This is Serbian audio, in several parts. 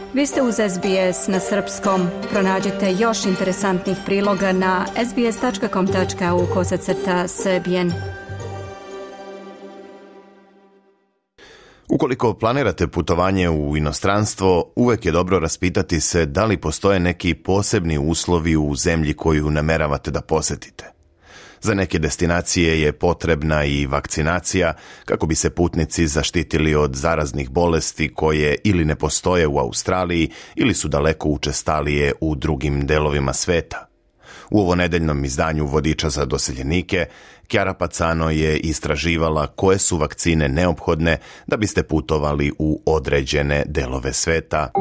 Vi ste uz SBS na srpskom. Pronađite još interesantnih priloga na sbs.com.au/srbijen. Ukoliko planirate putovanje u inostranstvo, uvek je dobro raspitati se da li postoje neki posebni uslovi u zemlji koju nameravate da posetite. Za neke destinacije je potrebna i vakcinacija kako bi se putnici zaštitili od zaraznih bolesti koje ili ne postoje u Australiji ili su daleko učestalije u drugim delovima sveta. U ovonedeljnom izdanju Vodiča za doseljenike, Chiara Pazzano je istraživala koje su vakcine neophodne da biste putovali u određene delove sveta.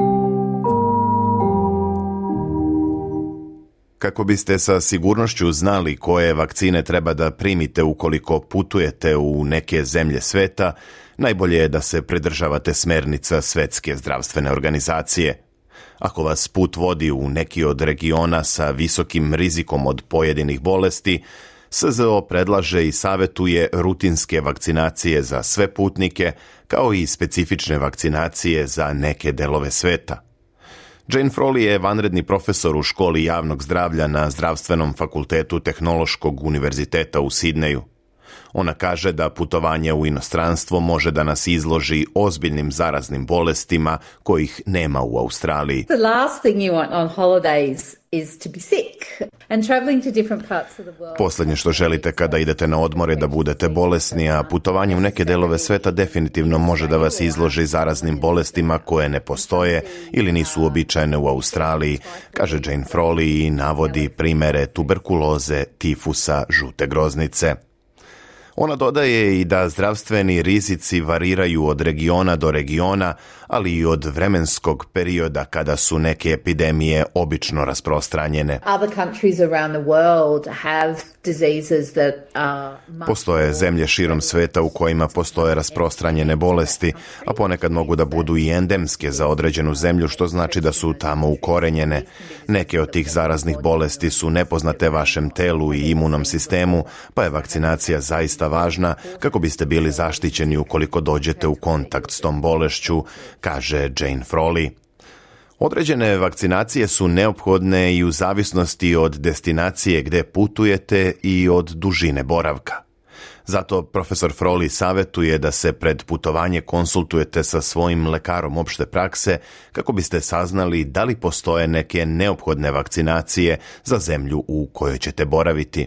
Kako biste sa sigurnošću znali koje vakcine treba da primite ukoliko putujete u neke zemlje sveta, najbolje je da se pridržavate smernica Svetske zdravstvene organizacije. Ako vas put vodi u neki od regiona sa visokim rizikom od pojedinih bolesti, SZO predlaže i savetuje rutinske vakcinacije za sve putnike, kao i specifične vakcinacije za neke delove sveta. Jane Frawley je vanredni profesor u školi javnog zdravlja na Zdravstvenom fakultetu Tehnološkog univerziteta u Sidneju. Ona kaže da putovanje u inostranstvo može da nas izloži ozbiljnim zaraznim bolestima kojih nema u Australiji. The last thing you want on holidays is to be sick and traveling to different parts of the world. Poslednje što želite kada idete na odmore da budete bolesni, a putovanje u neke delove sveta definitivno može da vas izloži zaraznim bolestima koje ne postoje ili nisu uobičajene u Australiji, kaže Jane Frawley i navodi primere tuberkuloze, tifusa, žute groznice. Ona dodaje i da zdravstveni rizici variraju od regiona do regiona, ali i od vremenskog perioda kada su neke epidemije obično rasprostranjene. Postoje zemlje širom sveta u kojima postoje rasprostranjene bolesti, a ponekad mogu da budu i endemske za određenu zemlju, što znači da su tamo ukorenjene. Neke od tih zaraznih bolesti su nepoznate vašem telu i imunom sistemu, pa je vakcinacija zaista važna kako biste bili zaštićeni ukoliko dođete u kontakt s tom bolešću, kaže Jane Frawley. Određene vakcinacije su neophodne i u zavisnosti od destinacije gde putujete i od dužine boravka. Zato profesor Frawley savetuje da se pred putovanje konsultujete sa svojim lekarom opšte prakse kako biste saznali da li postoje neke neophodne vakcinacije za zemlju u kojoj ćete boraviti.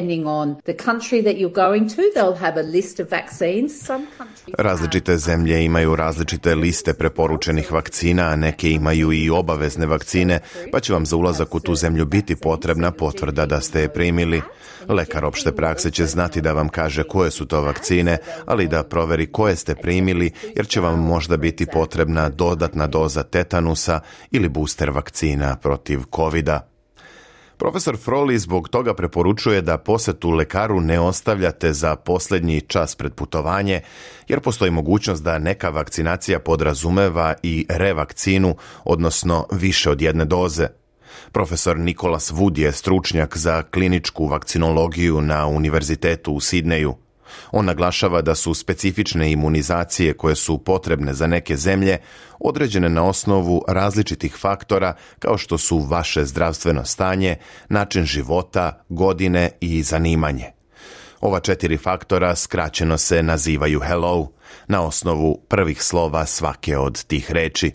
Različite zemlje imaju različite liste preporučenih vakcina, a neke imaju i obavezne vakcine, pa će vam za ulazak u tu zemlju biti potrebna potvrda da ste je primili. Lekar opšte prakse će znati da vam kaže koje su to vakcine, ali da proveri koje ste primili, jer će vam možda biti potrebna dodatna doza tetanusa ili booster vakcina protiv COVID-a. Profesor Frawley zbog toga preporučuje da posetu lekaru ne ostavljate za posljednji čas pred putovanje, jer postoji mogućnost da neka vakcinacija podrazumeva i revakcinu, odnosno više od jedne doze. Profesor Nicholas Wood je stručnjak za kliničku vakcinologiju na Univerzitetu u Sidneju. On naglašava da su specifične imunizacije koje su potrebne za neke zemlje određene na osnovu različitih faktora kao što su vaše zdravstveno stanje, način života, godine i zanimanje. Ova 4 faktora skraćeno se nazivaju HELLO, na osnovu prvih slova svake od tih reči.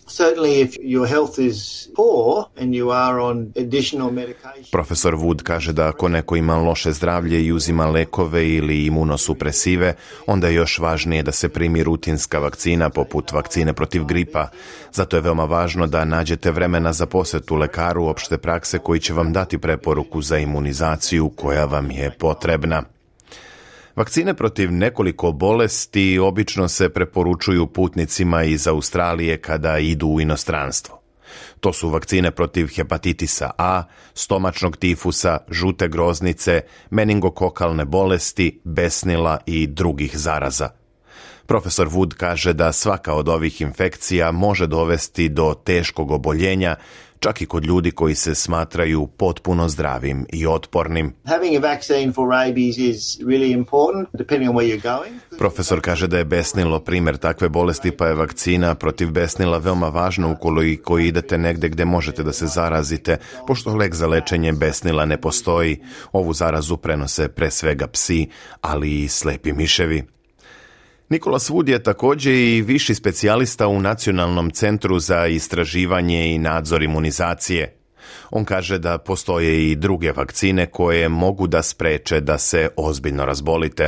Profesor Wood kaže da ako neko ima loše zdravlje i uzima lekove ili imunosupresive, onda je još važnije da se primi rutinska vakcina poput vakcine protiv gripa. Zato je veoma važno da nađete vremena za posetu lekaru opšte prakse koji će vam dati preporuku za imunizaciju koja vam je potrebna. Vakcine protiv nekoliko bolesti obično se preporučuju putnicima iz Australije kada idu u inostranstvo. To su vakcine protiv hepatitisa A, stomačnog tifusa, žute groznice, meningokokalne bolesti, besnila i drugih zaraza. Profesor Wood kaže da svaka od ovih infekcija može dovesti do teškog oboljenja, čak i kod ljudi koji se smatraju potpuno zdravim i otpornim. Profesor kaže da je besnilo primjer takve bolesti, pa je vakcina protiv besnila veoma važna ukoliko idete negde gde možete da se zarazite, pošto lek za lečenje besnila ne postoji. Ovu zarazu prenose pre svega psi, ali i slepi miševi. Nicholas Wood je također i viši specijalista u Nacionalnom centru za istraživanje i nadzor imunizacije. On kaže da postoje i druge vakcine koje mogu da spreče da se ozbiljno razbolite.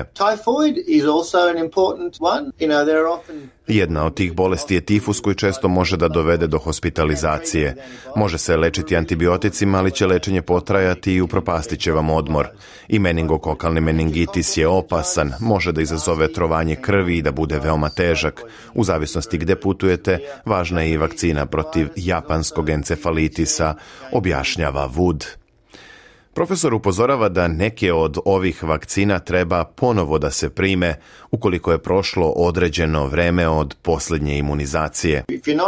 Jedna od tih bolesti je tifus koji često može da dovede do hospitalizacije. Može se lečiti antibioticima, ali će lečenje potrajati i upropastit će vam odmor. I meningokokalni meningitis je opasan, može da izazove trovanje krvi i da bude veoma težak. U zavisnosti gde putujete, važna je i vakcina protiv japanskog encefalitisa, objašnjava Wood. Profesor upozorava da neke od ovih vakcina treba ponovo da se prime ukoliko je prošlo određeno vreme od posljednje imunizacije.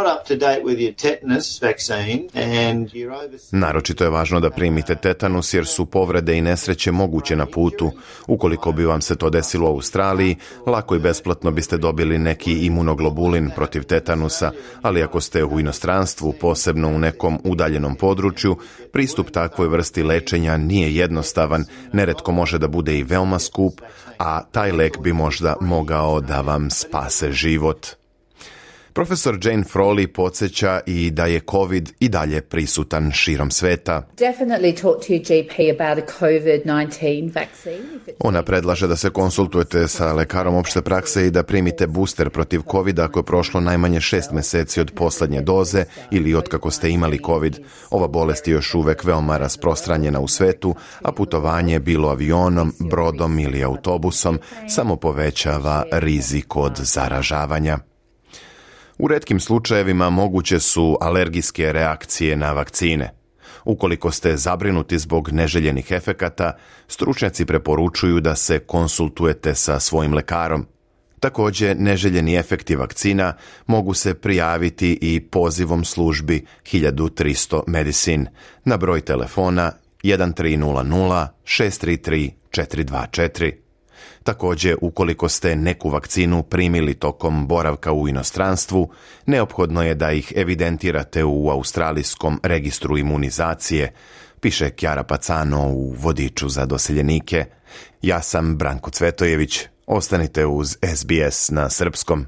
Naročito je važno da primite tetanus jer su povrede i nesreće moguće na putu. Ukoliko bi vam se to desilo u Australiji, lako i besplatno biste dobili neki imunoglobulin protiv tetanusa, ali ako ste u inostranstvu, posebno u nekom udaljenom području, pristup takvoj vrsti lečenja nije jednostavan, neretko može da bude i veoma skup, a taj lek bi možda mogao da vam spase život. Profesor Jane Frawley podsjeća i da je COVID i dalje prisutan širom sveta. Ona predlaže da se konsultujete sa lekarom opšte prakse i da primite booster protiv COVID ako je prošlo najmanje 6 meseci od poslednje doze ili od kako ste imali COVID. Ova bolest je još uvek veoma rasprostranjena u svetu, a putovanje bilo avionom, brodom ili autobusom samo povećava rizik od zaražavanja. U retkim slučajevima moguće su alergijske reakcije na vakcine. Ukoliko ste zabrinuti zbog neželjenih efekata, stručnjaci preporučuju da se konsultujete sa svojim lekarom. Također, neželjeni efekti vakcina mogu se prijaviti i pozivom službi 1300 Medicine na broj telefona 1300 633 424. Također, ukoliko ste neku vakcinu primili tokom boravka u inostranstvu, neophodno je da ih evidentirate u Australijskom registru imunizacije, piše Chiara Pacano u vodiču za doseljenike. Ja sam Branko Cvetojević. Ostanite uz SBS na srpskom.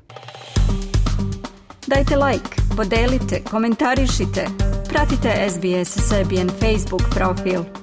Dajte like, podelite, komentarišite. Pratite SBS Serbian Facebook profil.